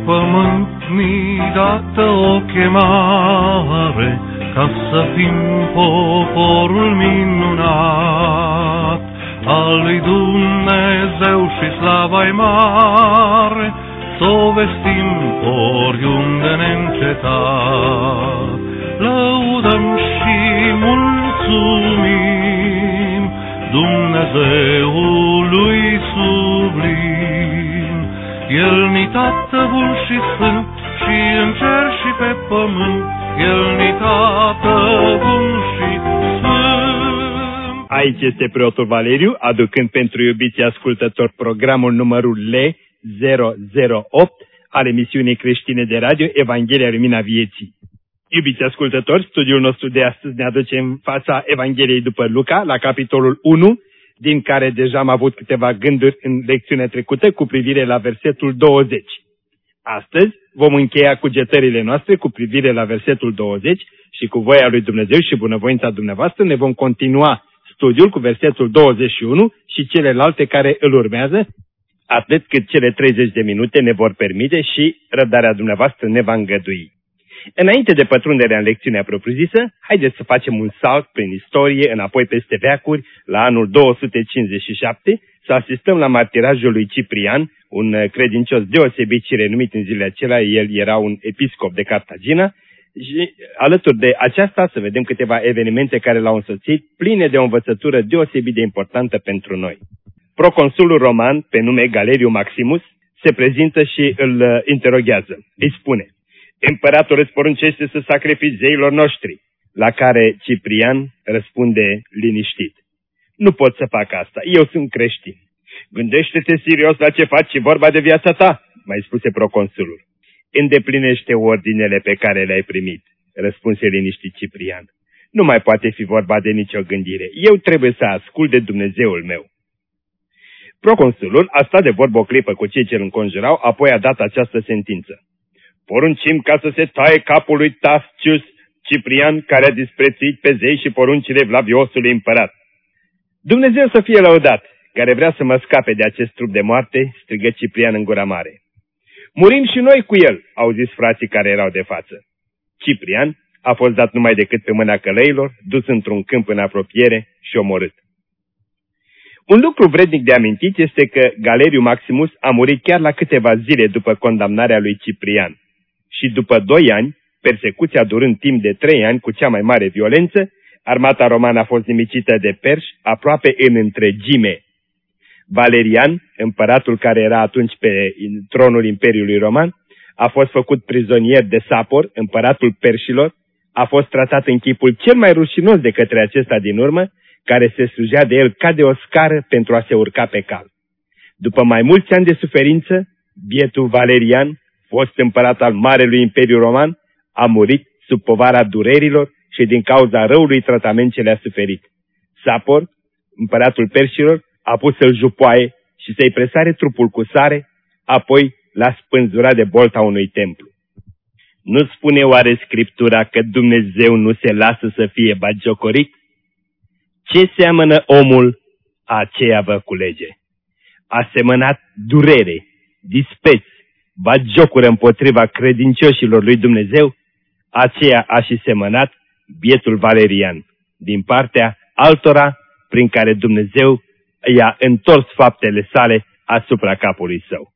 pământ mi-i dată o chemare, ca să fim poporul minunat al lui Dumnezeu și slava-i mare, s-o vestim oriunde neîncetat. Lăudăm și mulțumim Dumnezeului sublim. El ni Tată bun și sfânt, și în cer și pe pământ, El ni Tată bun și sfânt. Aici este preotul Valeriu, aducând pentru iubiții ascultători programul numărul L008 al emisiunii creștine de radio Evanghelia Lumina Vieții. Iubiți ascultători, studiul nostru de astăzi ne aduce în fața Evangheliei după Luca, la capitolul 1, din care deja am avut câteva gânduri în lecțiunea trecută cu privire la versetul 20. Astăzi vom încheia cugetările noastre cu privire la versetul 20 și cu voia lui Dumnezeu și bunăvoința dumneavoastră ne vom continua studiul cu versetul 21 și celelalte care îl urmează, atât cât cele 30 de minute ne vor permite și răbdarea dumneavoastră ne va îngădui. Înainte de pătrunderea în lecțiunea propriu-zisă, haideți să facem un salt prin istorie, înapoi peste veacuri, la anul 257, să asistăm la martirajul lui Ciprian, un credincios deosebit și renumit în zilele acelea. El era un episcop de Cartagina și alături de aceasta să vedem câteva evenimente care l-au însoțit, pline de o învățătură deosebit de importantă pentru noi. Proconsulul roman, pe nume Galeriu Maximus, se prezintă și îl interoghează. Îi spune: Împăratul îți poruncește să sacrifici zeilor noștri, la care Ciprian răspunde liniștit: Nu pot să fac asta, eu sunt creștin. Gândește-te serios la ce faci și vorba de viața ta, mai spuse proconsulul. Îndeplinește ordinele pe care le-ai primit, răspunse liniștit Ciprian. Nu mai poate fi vorba de nicio gândire, eu trebuie să ascult de Dumnezeul meu. Proconsulul a stat de vorbă o clipă cu cei ce îl înconjurau, apoi a dat această sentință: Poruncim ca să se taie capul lui Tascius Ciprian, care a disprețuit pe zei și poruncile Vladiosului împărat. Dumnezeu să fie lăudat, care vrea să mă scape de acest trup de moarte, strigă Ciprian în gura mare. Murim și noi cu el, au zis frații care erau de față. Ciprian a fost dat numai decât pe mâna călăilor, dus într-un câmp în apropiere și omorât. Un lucru vrednic de amintit este că Galeriu Maximus a murit chiar la câteva zile după condamnarea lui Ciprian. Și după 2 ani, persecuția durând timp de 3 ani cu cea mai mare violență, armata romană a fost nimicită de perși aproape în întregime. Valerian, împăratul care era atunci pe tronul Imperiului Roman, a fost făcut prizonier de Sapor, împăratul perșilor, a fost tratat în chipul cel mai rușinos de către acesta din urmă, care se slujea de el ca de o scară pentru a se urca pe cal. După mai mulți ani de suferință, bietul Valerian, fost împărat al Marelui Imperiu Roman, a murit sub povara durerilor și din cauza răului tratament ce le-a suferit. Sapor, împăratul perșilor, a pus să-l jupoaie și să-i presare trupul cu sare, apoi l-a spânzurat de bolta unui templu. Nu spune oare Scriptura că Dumnezeu nu se lasă să fie batjocorit? Ce seamănă omul, aceea va culege. A semănat durere, dispreț, batjocură împotriva credincioșilor lui Dumnezeu, aceea a și semănat bietul Valerian, din partea altora prin care Dumnezeu i-a întors faptele sale asupra capului său.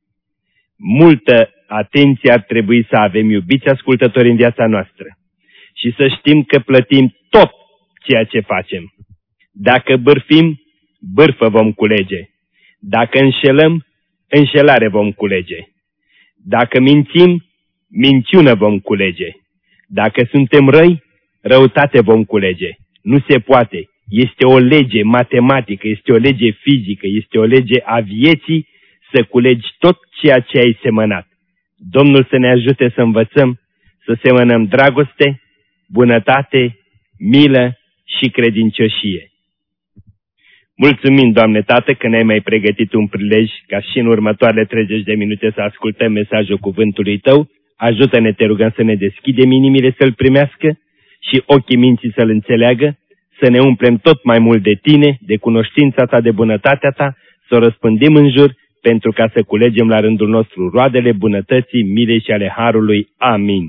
Multă atenție ar trebui să avem, iubiți ascultători, în viața noastră și să știm că plătim tot ceea ce facem. Dacă bârfim, bârfă vom culege. Dacă înșelăm, înșelare vom culege. Dacă mințim, minciună vom culege. Dacă suntem răi, răutate vom culege. Nu se poate. Este o lege matematică, este o lege fizică, este o lege a vieții să culegi tot ceea ce ai semănat. Domnul să ne ajute să învățăm să semănăm dragoste, bunătate, milă și credincioșie. Mulțumim, Doamne Tată, că ne-ai mai pregătit un prilej ca și în următoarele 30 de minute să ascultăm mesajul cuvântului Tău. Ajută-ne, te rugăm, să ne deschidem inimile să-L primească și ochii minții să-L înțeleagă, să ne umplem tot mai mult de Tine, de cunoștința Ta, de bunătatea Ta, să o răspândim în jur, pentru ca să culegem la rândul nostru roadele bunătății, milei și ale harului. Amin.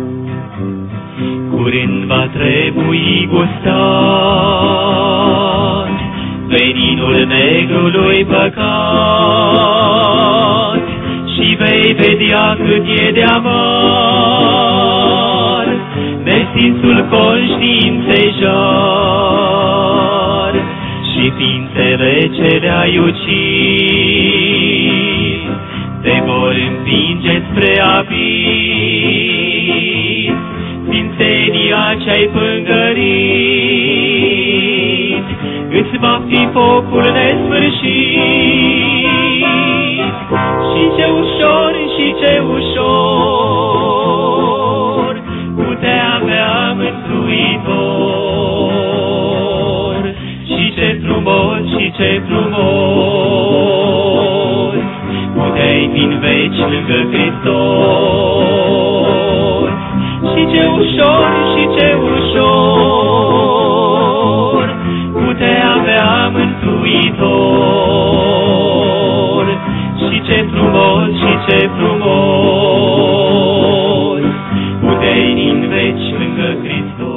Curând va trebui gustat veninul negrului păcat și vei vedea cât e de amar nestinsul conștiinței jar și ființele ce le-ai ucis te vor împinge spre abis. Sfințenia ce-ai pângărit îți va fi focul nesfârșit. Și ce ușor, și ce ușor putea avea Mântuitor. Și ce frumos, și ce frumos puteai fi în veci lângă Hristos. Și ce ușor, și ce ușor putea avea Mântuitor. Și ce frumos, și ce frumos puteai în veci lângă Hristos.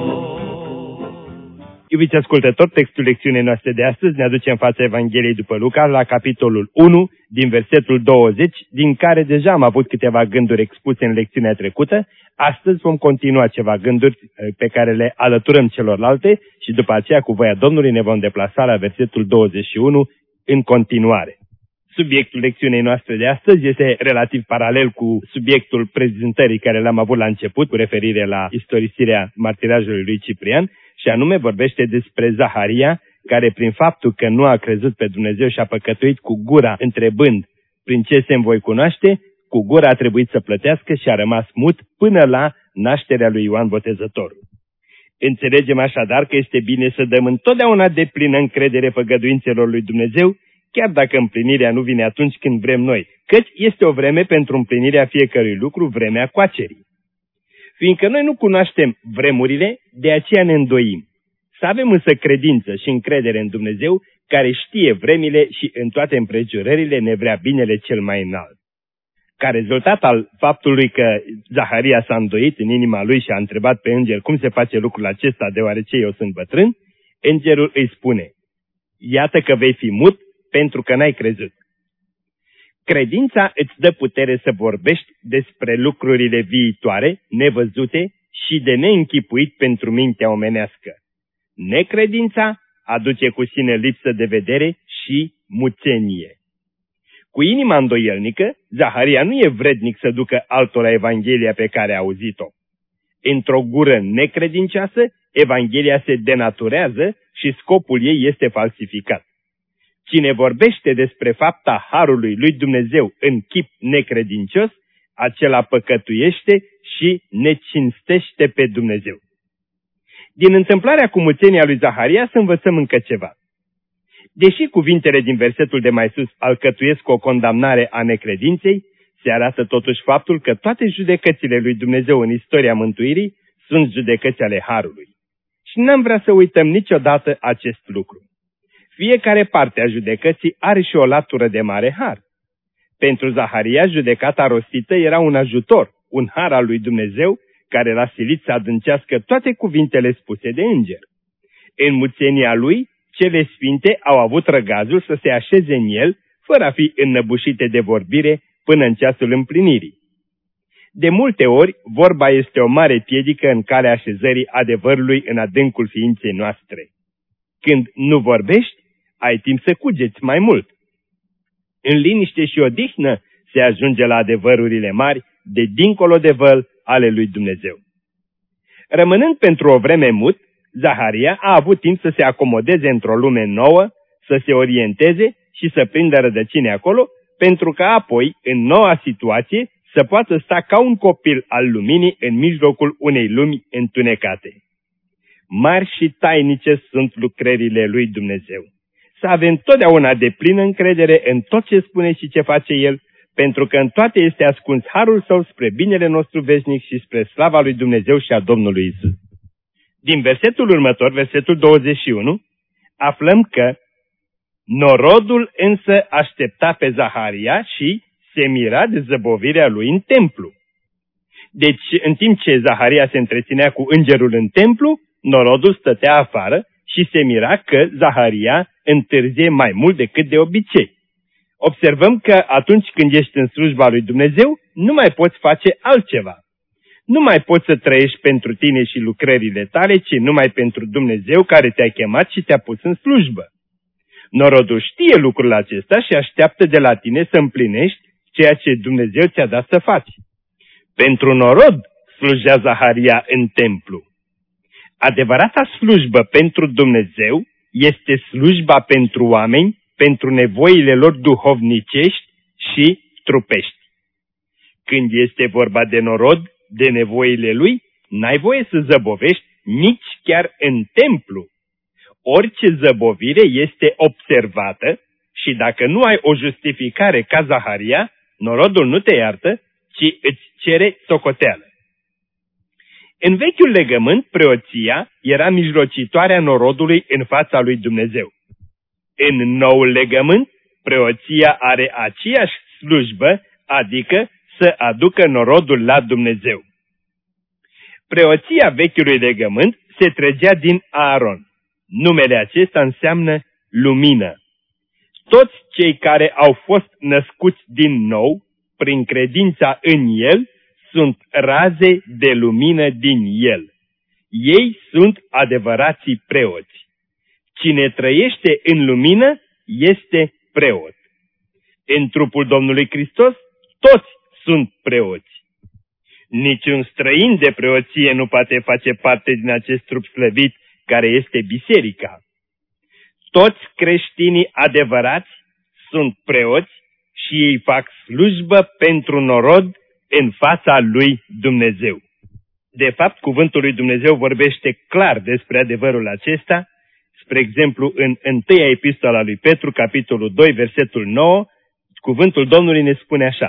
Iubiți ascultători, textul lecțiunii noastre de astăzi ne aduce în fața Evangheliei după Luca, la capitolul 1, din versetul 20, din care deja am avut câteva gânduri expuse în lecțiunea trecută. Astăzi vom continua ceva gânduri pe care le alăturăm celorlalte și după aceea, cu voia Domnului, ne vom deplasa la versetul 21 în continuare. Subiectul lecțiunii noastre de astăzi este relativ paralel cu subiectul prezentării care l-am avut la început, cu referire la istorisirea martirajului lui Ciprian, și anume vorbește despre Zaharia, care prin faptul că nu a crezut pe Dumnezeu și a păcătuit cu gura întrebând prin ce se voi cunoaște, cu gura a trebuit să plătească și a rămas mut până la nașterea lui Ioan Botezătorul. Înțelegem așadar că este bine să dăm întotdeauna de plină încredere făgăduințelor lui Dumnezeu, chiar dacă împlinirea nu vine atunci când vrem noi, căci este o vreme pentru împlinirea fiecărui lucru, vremea coacerii. Fiindcă noi nu cunoaștem vremurile, de aceea ne îndoim. Să avem însă credință și încredere în Dumnezeu, care știe vremile și în toate împrejurările ne vrea binele cel mai înalt. Ca rezultat al faptului că Zaharia s-a îndoit în inima lui și a întrebat pe înger cum se face lucrul acesta, deoarece eu sunt bătrân, îngerul îi spune: iată că vei fi mut pentru că n-ai crezut. Credința îți dă putere să vorbești despre lucrurile viitoare, nevăzute și de neînchipuit pentru mintea omenească. Necredința aduce cu sine lipsă de vedere și muțenie. Cu inima îndoielnică, Zaharia nu e vrednic să ducă altora Evanghelia pe care a auzit-o. Într-o gură necredincioasă, Evanghelia se denaturează și scopul ei este falsificat. Cine vorbește despre fapta harului lui Dumnezeu în chip necredincios, acela păcătuiește și necinstește pe Dumnezeu. Din întâmplarea cu muțenia lui Zaharia să învățăm încă ceva. Deși cuvintele din versetul de mai sus alcătuiesc o condamnare a necredinței, se arată totuși faptul că toate judecățile lui Dumnezeu în istoria mântuirii sunt judecăți ale harului. Și n-am vrea să uităm niciodată acest lucru. Fiecare parte a judecății are și o latură de mare har. Pentru Zaharia, judecata rostită era un ajutor, un har al lui Dumnezeu, care l-a silit să adâncească toate cuvintele spuse de înger. În muțenia lui, cele sfinte au avut răgazul să se așeze în el, fără a fi înnăbușite de vorbire până în ceasul împlinirii. De multe ori, vorba este o mare piedică în calea așezării adevărului în adâncul ființei noastre. Când nu vorbești, ai timp să cugeți mai mult. În liniște și odihnă se ajunge la adevărurile mari, de dincolo de văl, ale lui Dumnezeu. Rămânând pentru o vreme mut, Zaharia a avut timp să se acomodeze într-o lume nouă, să se orienteze și să prindă rădăcini acolo, pentru că apoi, în noua situație, să poată sta ca un copil al luminii în mijlocul unei lumi întunecate. Mari și tainice sunt lucrările lui Dumnezeu. Să avem totdeauna deplină încredere în tot ce spune și ce face El, pentru că în toate este ascuns harul Său spre binele nostru veșnic și spre slava lui Dumnezeu și a Domnului Isus. Din versetul următor, versetul 21, aflăm că Norodul însă aștepta pe Zaharia și se mira de zăbovirea lui în templu. Deci, în timp ce Zaharia se întreținea cu îngerul în templu, norodul stătea afară și se mira că Zaharia întârzie mai mult decât de obicei. Observăm că atunci când ești în slujba lui Dumnezeu, nu mai poți face altceva. Nu mai poți să trăiești pentru tine și lucrările tale, ci numai pentru Dumnezeu care te-a chemat și te-a pus în slujbă. Norodul știe lucrul acesta și așteaptă de la tine să împlinești ceea ce Dumnezeu ți-a dat să faci. Pentru norod slujea Zaharia în templu. Adevărata slujbă pentru Dumnezeu este slujba pentru oameni, pentru nevoile lor duhovnicești și trupești. Când este vorba de norod, de nevoile lui, n-ai voie să zăbovești nici chiar în templu. Orice zăbovire este observată și dacă nu ai o justificare ca Zaharia, norodul nu te iartă, ci îți cere socoteală. În vechiul legământ, preoția era mijlocitoarea norodului în fața lui Dumnezeu. În noul legământ, preoția are aceeași slujbă, adică să aducă norodul la Dumnezeu. Preoția vechiului legământ se trăgea din Aaron. Numele acesta înseamnă lumină. Toți cei care au fost născuți din nou, prin credința în El, sunt raze de lumină din El. Ei sunt adevărații preoți. Cine trăiește în lumină este preot. În trupul Domnului Hristos, toți sunt preoți. Niciun străin de preoție nu poate face parte din acest trup slăvit care este biserica. Toți creștinii adevărați sunt preoți și ei fac slujbă pentru norod în fața lui Dumnezeu. De fapt, cuvântul lui Dumnezeu vorbește clar despre adevărul acesta. Spre exemplu, în 1 epistola lui Petru, capitolul 2, versetul 9, cuvântul Domnului ne spune așa: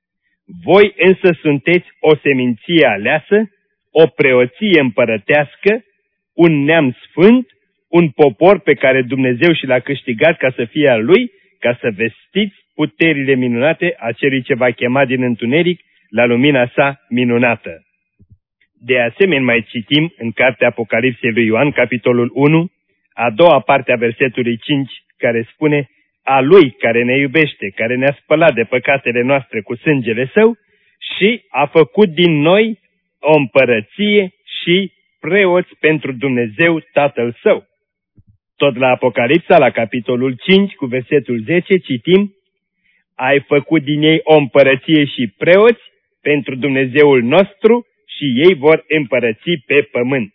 voi însă sunteți o seminție aleasă, o preoție împărătească, un neam sfânt, un popor pe care Dumnezeu și l-a câștigat ca să fie al lui, ca să vestiți puterile minunate a celui ce va chema din întuneric la lumina sa minunată. De asemenea, mai citim în cartea Apocalipsei lui Ioan, capitolul 1, a doua parte a versetului 5, care spune: a lui care ne iubește, care ne-a spălat de păcatele noastre cu sângele său și a făcut din noi o împărăție și preoți pentru Dumnezeu Tatăl Său. Tot la Apocalipsa, la capitolul 5, cu versetul 10, citim: ai făcut din ei o împărăție și preoți pentru Dumnezeul nostru și ei vor împărăți pe pământ.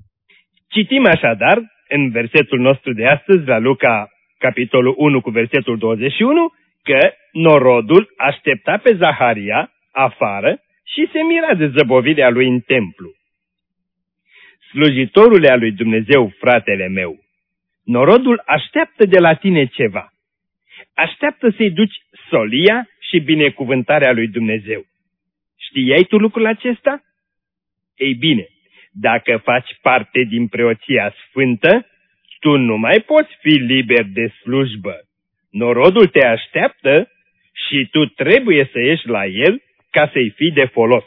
Citim așadar, în versetul nostru de astăzi, la Luca, capitolul 1, cu versetul 21, că norodul aștepta pe Zaharia afară și se mira de zăbovirea lui în templu. Slujitorule al lui Dumnezeu, fratele meu, norodul așteaptă de la tine ceva. Așteaptă să-i duci solia și binecuvântarea lui Dumnezeu. Știai tu lucrul acesta? Ei bine, dacă faci parte din preoția sfântă, tu nu mai poți fi liber de slujbă. Norodul te așteaptă și tu trebuie să ieși la el ca să-i fii de folos.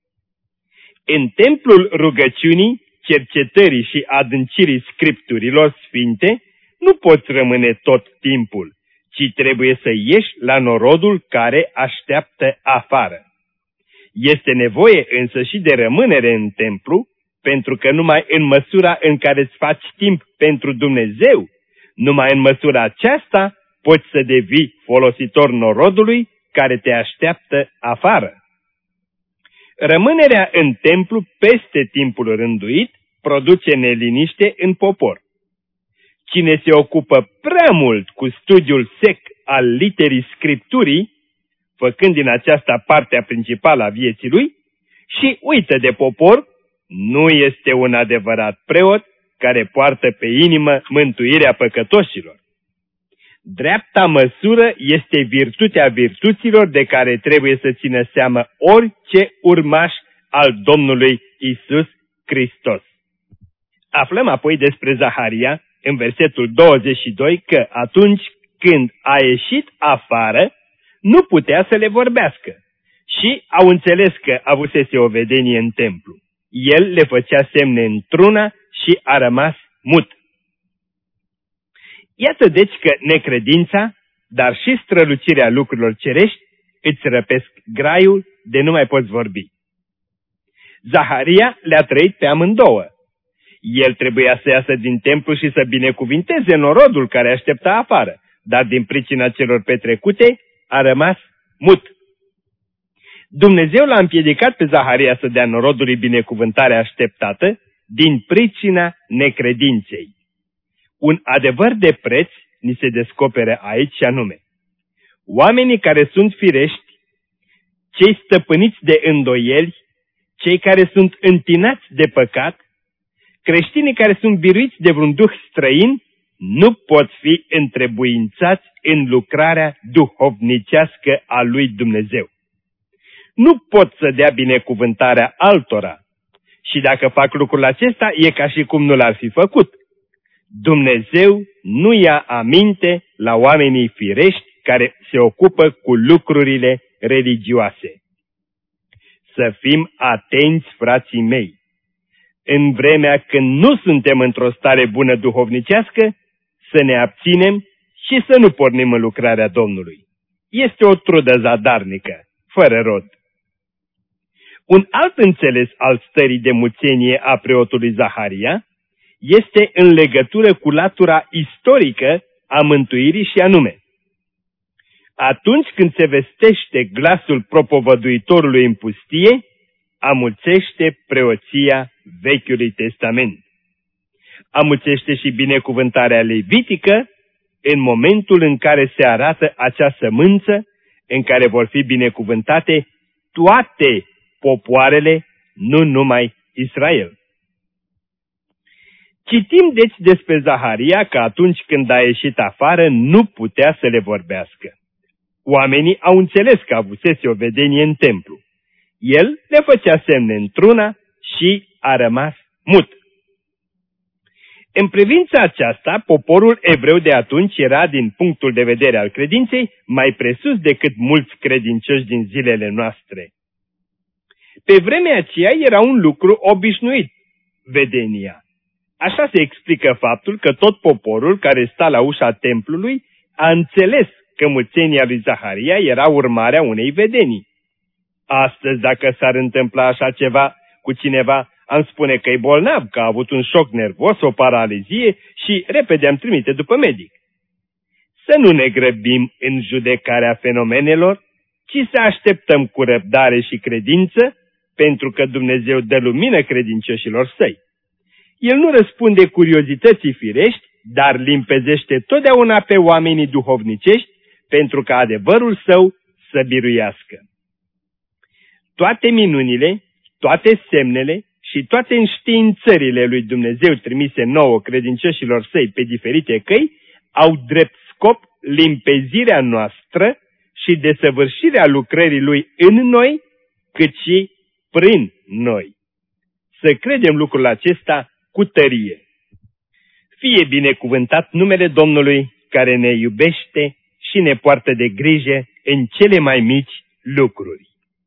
În templul rugăciunii, cercetării și adâncirii scripturilor sfinte, nu poți rămâne tot timpul, ci trebuie să ieși la norodul care așteaptă afară. Este nevoie însă și de rămânere în templu, pentru că numai în măsura în care îți faci timp pentru Dumnezeu, numai în măsura aceasta poți să devii folositor norodului care te așteaptă afară. Rămânerea în templu peste timpul rânduit produce neliniște în popor. Cine se ocupă prea mult cu studiul sec al literii Scripturii, făcând din aceasta partea principală a vieții lui, și uită de popor, nu este un adevărat preot care poartă pe inimă mântuirea păcătoșilor. Dreapta măsură este virtutea virtuților de care trebuie să țină seamă orice urmaș al Domnului Isus Hristos. Aflăm apoi despre Zaharia în versetul 22 că atunci când a ieșit afară, nu putea să le vorbească și au înțeles că avusese o vedenie în templu. El le făcea semne într-una și a rămas mut. Iată deci că necredința, dar și strălucirea lucrurilor cerești îți răpesc graiul de nu mai poți vorbi. Zaharia le-a trăit pe amândouă. El trebuia să iasă din templu și să binecuvinteze norodul care aștepta afară, dar din pricina celor petrecute a rămas mut. Dumnezeu l-a împiedicat pe Zaharia să dea norodului binecuvântarea așteptată din pricina necredinței. Un adevăr de preț ni se descoperă aici și anume: oamenii care sunt firești, cei stăpâniți de îndoieli, cei care sunt întinați de păcat, creștinii care sunt biruiți de vreun duh străin, nu pot fi întrebuințați în lucrarea duhovnicească a lui Dumnezeu. Nu pot să dea binecuvântarea altora și dacă fac lucrul acesta, e ca și cum nu l-ar fi făcut. Dumnezeu nu ia aminte la oamenii firești care se ocupă cu lucrurile religioase. Să fim atenți, frații mei! În vremea când nu suntem într-o stare bună duhovnicească, să ne abținem și să nu pornim în lucrarea Domnului. Este o trudă zadarnică, fără rod. Un alt înțeles al stării de muțenie a preotului Zaharia este în legătură cu latura istorică a mântuirii și anume: atunci când se vestește glasul propovăduitorului în pustie, amuțește preoția Vechiului Testament. Amuțește și binecuvântarea levitică în momentul în care se arată acea sămânță în care vor fi binecuvântate toate popoarele, nu numai Israel. Citim deci despre Zaharia că atunci când a ieșit afară nu putea să le vorbească. Oamenii au înțeles că avusese o vedenie în templu. El le făcea semne într-una și a rămas mut. În privința aceasta, poporul evreu de atunci era, din punctul de vedere al credinței, mai presus decât mulți credincioși din zilele noastre. Pe vremea aceea era un lucru obișnuit, vedenia. Așa se explică faptul că tot poporul care sta la ușa templului a înțeles că muțenia lui Zaharia era urmarea unei vedenii. Astăzi, dacă s-ar întâmpla așa ceva cu cineva, am spune că e bolnav, că a avut un șoc nervos, o paralizie și repede am trimite după medic. Să nu ne grăbim în judecarea fenomenelor, ci să așteptăm cu răbdare și credință, pentru că Dumnezeu dă lumină credincioșilor săi. El nu răspunde curiozității firești, dar limpezește totdeauna pe oamenii duhovnicești, pentru ca adevărul său să biruiască. Toate minunile, toate semnele și toate înștiințările lui Dumnezeu trimise nouă credincioșilor săi pe diferite căi au drept scop limpezirea noastră și desăvârșirea lucrării lui în noi, cât și prin noi. Să credem lucrul acesta cu tărie. Fie binecuvântat numele Domnului care ne iubește și ne poartă de grijă în cele mai mici lucruri.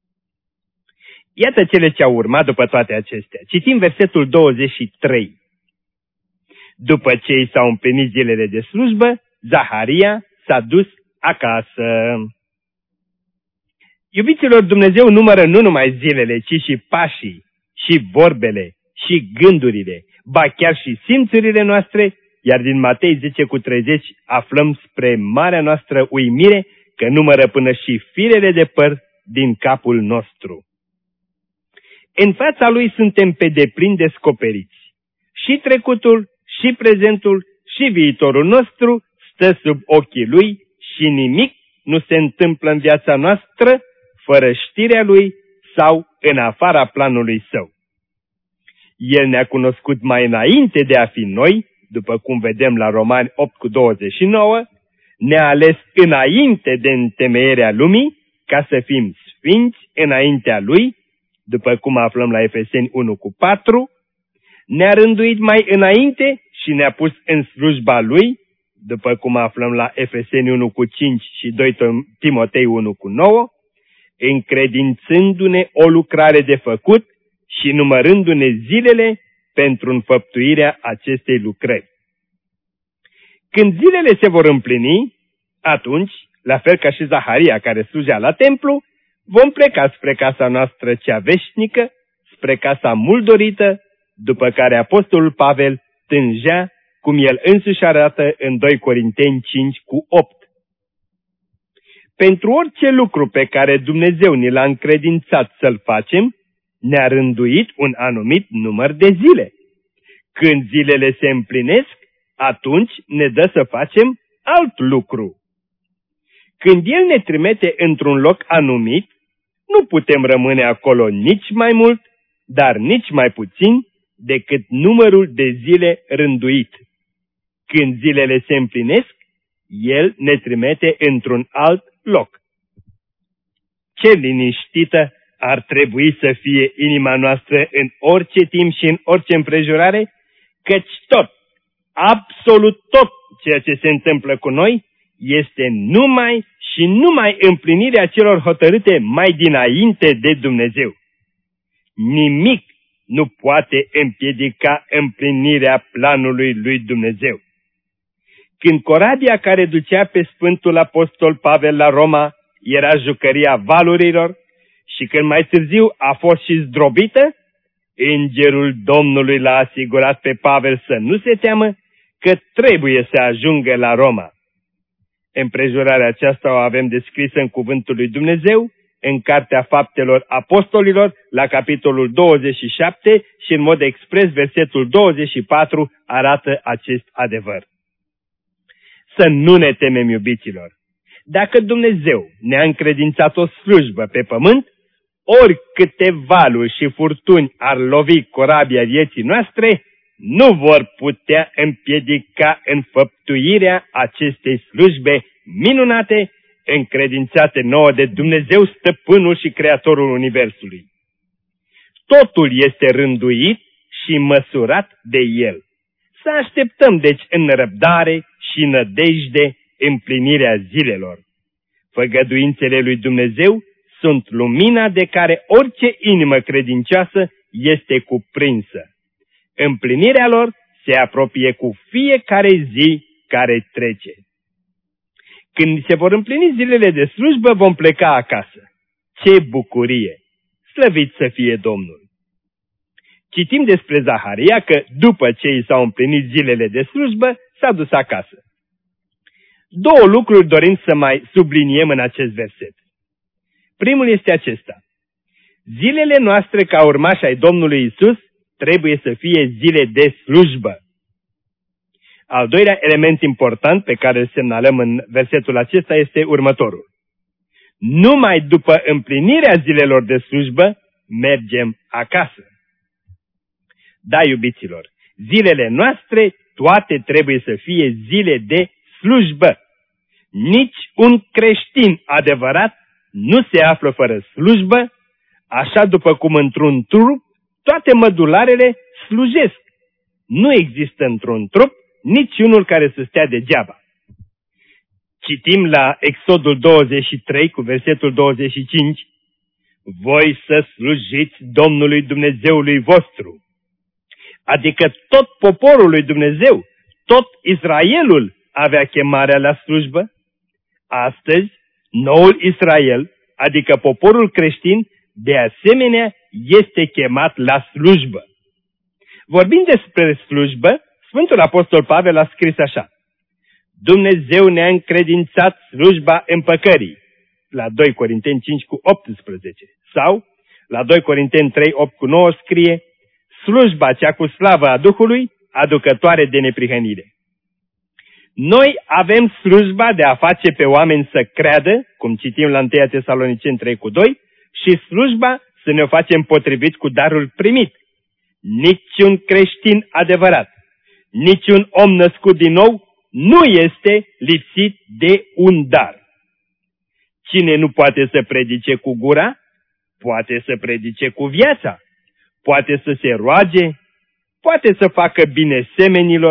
Iată cele ce au urmat după toate acestea. Citim versetul 23. După ce i s-au împlinit zilele de slujbă, Zaharia s-a dus acasă. Iubiților, Dumnezeu numără nu numai zilele, ci și pașii, și vorbele, și gândurile, ba chiar și simțurile noastre, iar din Matei 10:30 aflăm spre marea noastră uimire că numără până și firele de păr din capul nostru. În fața lui suntem pe deplin descoperiți. Și trecutul, și prezentul, și viitorul nostru stă sub ochii lui și nimic nu se întâmplă în viața noastră fără știrea lui sau în afara planului său. El ne-a cunoscut mai înainte de a fi noi, după cum vedem la Romani 8:29, ne-a ales înainte de întemeierea lumii ca să fim sfinți înaintea lui, după cum aflăm la Efeseni 1:4, ne-a rânduit mai înainte și ne-a pus în slujba Lui, după cum aflăm la Efeseni 1:5 și 2 Timotei 1:9, încredințându-ne o lucrare de făcut și numărându-ne zilele pentru înfăptuirea acestei lucrări. Când zilele se vor împlini, atunci, la fel ca și Zaharia care slujea la templu, vom pleca spre casa noastră cea veșnică, spre casa mult dorită, după care apostolul Pavel tângea, cum el însuși arată în 2 Corinteni 5:8. Pentru orice lucru pe care Dumnezeu ni l-a încredințat să-l facem, ne-a rânduit un anumit număr de zile. Când zilele se împlinesc, atunci ne dă să facem alt lucru. Când El ne trimite într-un loc anumit, nu putem rămâne acolo nici mai mult, dar nici mai puțin decât numărul de zile rânduit. Când zilele se împlinesc, El ne trimite într-un alt loc. Ce liniștită ar trebui să fie inima noastră în orice timp și în orice împrejurare, căci tot, absolut tot ceea ce se întâmplă cu noi este numai și numai împlinirea celor hotărâte mai dinainte de Dumnezeu. Nimic nu poate împiedica împlinirea planului lui Dumnezeu. Când corabia care ducea pe Sfântul Apostol Pavel la Roma era jucăria valurilor și când mai târziu a fost și zdrobită, îngerul Domnului l-a asigurat pe Pavel să nu se teamă, că trebuie să ajungă la Roma. Împrejurarea aceasta o avem descrisă în Cuvântul lui Dumnezeu, în Cartea Faptelor Apostolilor, la capitolul 27 și în mod expres versetul 24 arată acest adevăr. Să nu ne temem, iubiților. Dacă Dumnezeu ne-a încredințat o slujbă pe pământ, oricâte valuri și furtuni ar lovi corabia vieții noastre, nu vor putea împiedica înfăptuirea acestei slujbe minunate, încredințate nouă de Dumnezeu, Stăpânul și Creatorul Universului. Totul este rânduit și măsurat de El. Să așteptăm, deci, în răbdare și nădejde împlinirea zilelor. Făgăduințele lui Dumnezeu sunt lumina de care orice inimă credincioasă este cuprinsă. Împlinirea lor se apropie cu fiecare zi care trece. Când se vor împlini zilele de slujbă, vom pleca acasă. Ce bucurie! Slăvit să fie Domnul! Citim despre Zaharia că, după ce i s-au împlinit zilele de slujbă, s-a dus acasă. Două lucruri dorim să mai subliniem în acest verset. Primul este acesta. Zilele noastre ca urmași ai Domnului Isus trebuie să fie zile de slujbă. Al doilea element important pe care îl semnalăm în versetul acesta este următorul. Numai după împlinirea zilelor de slujbă mergem acasă. Da, iubiților, zilele noastre toate trebuie să fie zile de slujbă. Nici un creștin adevărat nu se află fără slujbă, așa după cum într-un trup toate mădularele slujesc. Nu există într-un trup niciunul care să stea degeaba. Citim la Exodul 23 cu versetul 25. Voi să slujiți Domnului Dumnezeului vostru. Adică tot poporul lui Dumnezeu, tot Israelul avea chemarea la slujbă. Astăzi, noul Israel, adică poporul creștin, de asemenea este chemat la slujbă. Vorbind despre slujbă, Sfântul Apostol Pavel a scris așa. Dumnezeu ne-a încredințat slujba împăcării, la 2 Corinteni 5:18. Sau, la 2 Corinteni 3:8-9 scrie, slujba cea cu slavă a Duhului, aducătoare de neprihănire. Noi avem slujba de a face pe oameni să creadă, cum citim la 1 Tesaloniceni 3:2, și slujba să ne o facem potrivit cu darul primit. Niciun creștin adevărat, niciun om născut din nou nu este lipsit de un dar. Cine nu poate să predice cu gura, poate să predice cu viața, poate să se roage, poate să facă bine semenilor,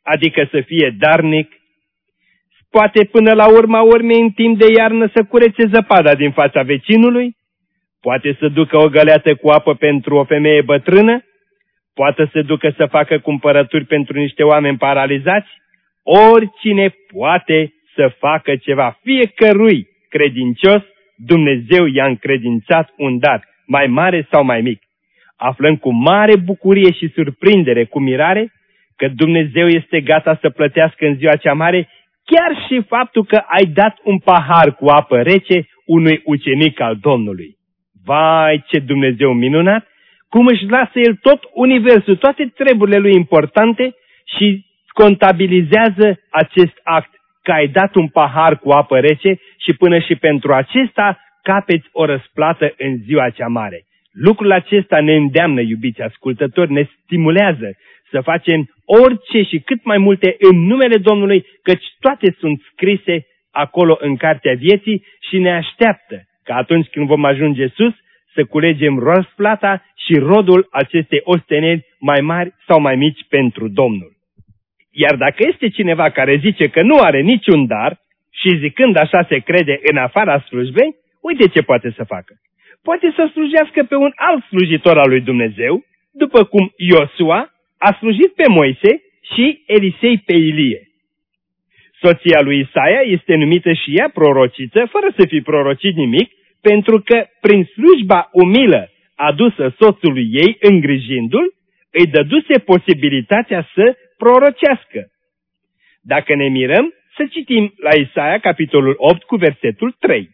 adică să fie darnic, poate până la urma urmei în timp de iarnă să curețe zăpada din fața vecinului, poate să ducă o găleată cu apă pentru o femeie bătrână, poate să ducă să facă cumpărături pentru niște oameni paralizați, oricine poate să facă ceva. Fiecărui credincios Dumnezeu i-a încredințat un dar, mai mare sau mai mic. Aflăm cu mare bucurie și surprindere, cu mirare, că Dumnezeu este gata să plătească în ziua cea mare chiar și faptul că ai dat un pahar cu apă rece unui ucenic al Domnului. Vai, ce Dumnezeu minunat! Cum își lasă El tot universul, toate treburile Lui importante și contabilizează acest act, că ai dat un pahar cu apă rece și până și pentru acesta capeți o răsplată în ziua cea mare. Lucrul acesta ne îndeamnă, iubiți ascultători, ne stimulează să facem orice și cât mai multe în numele Domnului, căci toate sunt scrise acolo în cartea vieții și ne așteaptă că atunci când vom ajunge sus să culegem răsplata și rodul acestei osteneli mai mari sau mai mici pentru Domnul. Iar dacă este cineva care zice că nu are niciun dar și zicând așa se crede în afara slujbei, uite ce poate să facă. Poate să slujească pe un alt slujitor al lui Dumnezeu, după cum Iosua a slujit pe Moise și Elisei pe Ilie. Soția lui Isaia este numită și ea prorociță, fără să fi prorocit nimic, pentru că prin slujba umilă adusă soțului ei, îngrijindu-l, îi dăduse posibilitatea să prorocească. Dacă ne mirăm, să citim la Isaia, capitolul 8, cu versetul 3.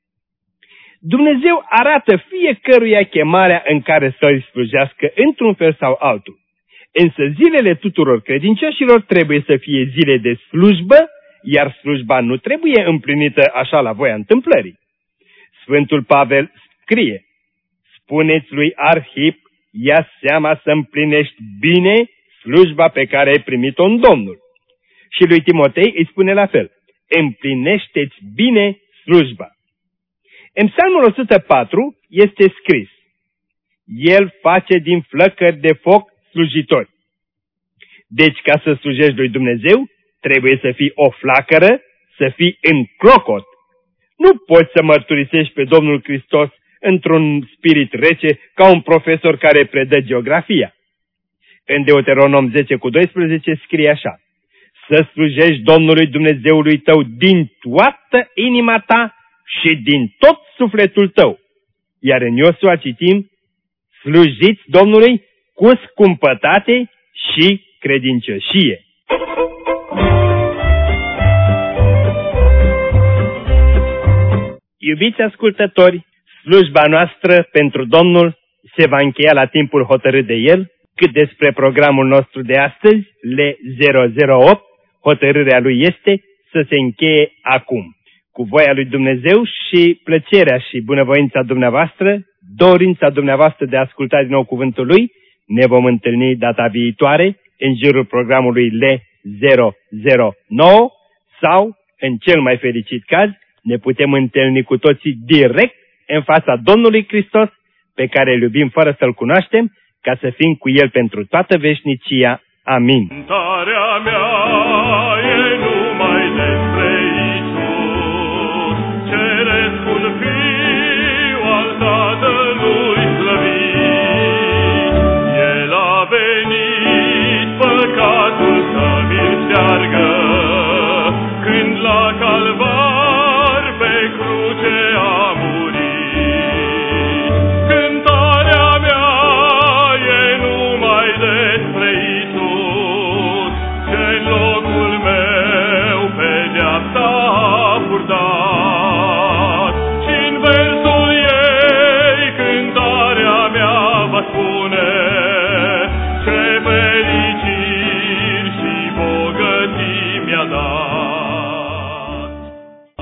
Dumnezeu arată fiecăruia chemarea în să îi slujească într-un fel sau altul. Însă zilele tuturor credincioșilor trebuie să fie zile de slujbă, iar slujba nu trebuie împlinită așa la voia întâmplării. Sfântul Pavel scrie: spuneți lui Arhip, ia seama să împlinești bine slujba pe care ai primit-o în Domnul. Și lui Timotei îi spune la fel: împlinește-ți bine slujba. În Psalmul 104 este scris: El face din flăcări de foc slujitori. Deci, ca să slujești lui Dumnezeu, trebuie să fii o flacără, să fii în clocot. Nu poți să mărturisești pe Domnul Hristos într-un spirit rece ca un profesor care predă geografia. În Deuteronom 10 cu 12 scrie așa: să slujești Domnului Dumnezeului tău din toată inima ta și din tot sufletul tău. Iar în Iosua citim: slujiți Domnului cu scumpătate și credincioșie. Iubiți ascultători, slujba noastră pentru Domnul se va încheia la timpul hotărât de El. Cât despre programul nostru de astăzi, L008, hotărârea lui este să se încheie acum. Cu voia lui Dumnezeu și plăcerea și bunăvoința dumneavoastră, dorința dumneavoastră de a asculta din nou cuvântul Lui, ne vom întâlni data viitoare în jurul programului L009 sau, în cel mai fericit caz, ne putem întâlni cu toții direct în fața Domnului Hristos, pe care îl iubim fără să-L cunoaștem, ca să fim cu El pentru toată veșnicia. Amin. Cântarea mea e numai despre Iisus, cerescul Fiu al Tatălui slăvit. El a venit păcatul să mi-l șteargă, când la Calvar pe cruce a murit. Cântarea mea e numai despre Iisus, ce în locul meu pedeapsa a purtat.